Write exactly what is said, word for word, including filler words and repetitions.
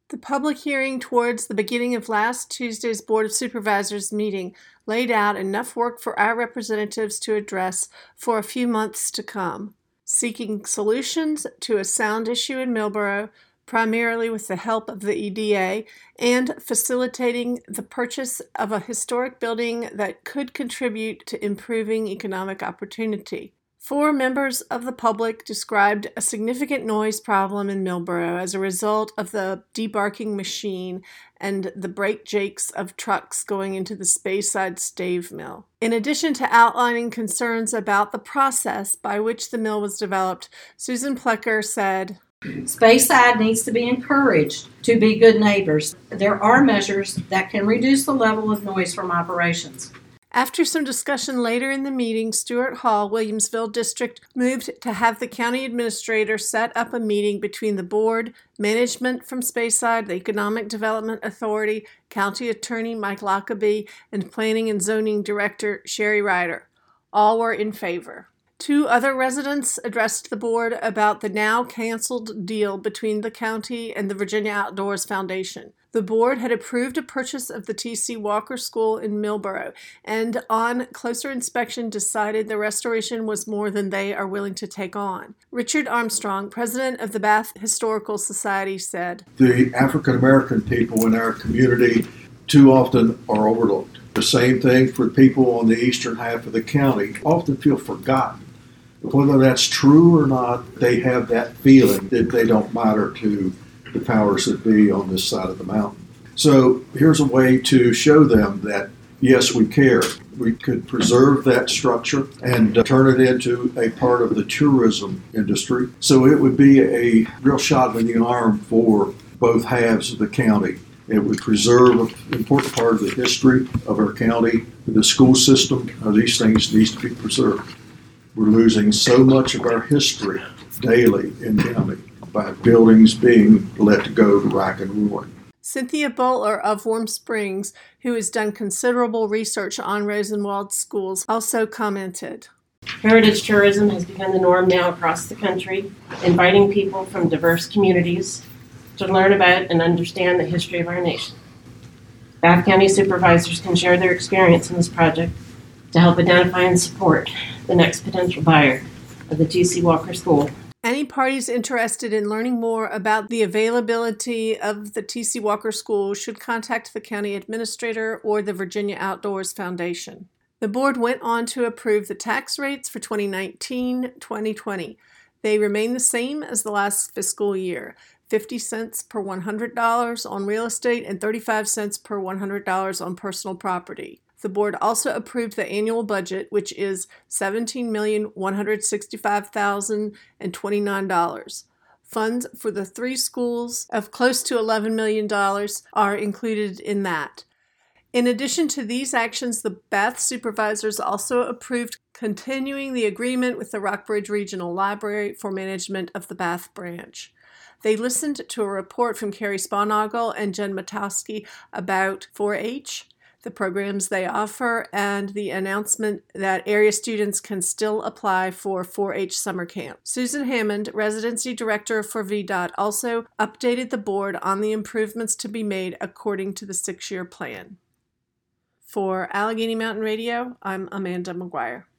The public hearing towards the beginning of last Tuesday's Board of Supervisors meeting laid out enough work for our representatives to address for a few months to come, seeking solutions to a sound issue in Millboro, primarily with the help of the E D A, and facilitating the purchase of a historic building that could contribute to improving economic opportunity. Four members of the public described a significant noise problem in Millboro as a result of the debarking machine and the brake jakes of trucks going into the Speyside stave mill. In addition to outlining concerns about the process by which the mill was developed, Susan Plecker said, Speyside needs to be encouraged to be good neighbors. There are measures that can reduce the level of noise from operations. After some discussion later in the meeting, Stuart Hall, Williamsville District, moved to have the county administrator set up a meeting between the board, management from Speyside, the Economic Development Authority, County Attorney Mike Lockaby, and Planning and Zoning Director Sherry Ryder. All were in favor. Two other residents addressed the board about the now canceled deal between the county and the Virginia Outdoors Foundation. The board had approved a purchase of the T C Walker School in Millboro, and on closer inspection decided the restoration was more than they are willing to take on. Richard Armstrong, president of the Bath Historical Society, said, The African American people in our community too often are overlooked. The same thing for people on the eastern half of the county often feel forgotten. Whether that's true or not, they have that feeling that they don't matter to the powers that be on this side of the mountain. So here's a way to show them that, yes, we care. We could preserve that structure and uh, turn it into a part of the tourism industry. So it would be a real shot in the arm for both halves of the county. It would preserve an important part of the history of our county. The school system, uh, these things need to be preserved. We're losing so much of our history daily in the county by buildings being let go to rack and ruin. Cynthia Butler of Warm Springs, who has done considerable research on Rosenwald schools, also commented. Heritage tourism has become the norm now across the country, inviting people from diverse communities to learn about and understand the history of our nation. Bath County supervisors can share their experience in this project to help identify and support the next potential buyer of the T C Walker School. Any parties interested in learning more about the availability of the T C Walker School should contact the county administrator or the Virginia Outdoors Foundation. The board went on to approve the tax rates for twenty nineteen to twenty twenty. They remain the same as the last fiscal year, fifty cents per one hundred dollars on real estate and thirty-five cents per one hundred dollars on personal property. The board also approved the annual budget, which is seventeen million one hundred sixty-five thousand twenty-nine dollars. Funds for the three schools of close to eleven million dollars are included in that. In addition to these actions, the Bath supervisors also approved continuing the agreement with the Rockbridge Regional Library for management of the Bath branch. They listened to a report from Carrie Sponoggle and Jen Matowski about four H, the programs they offer, and the announcement that area students can still apply for four H summer camp. Susan Hammond, residency director for V DOT, also updated the board on the improvements to be made according to the six-year plan. For Allegheny Mountain Radio, I'm Amanda McGuire.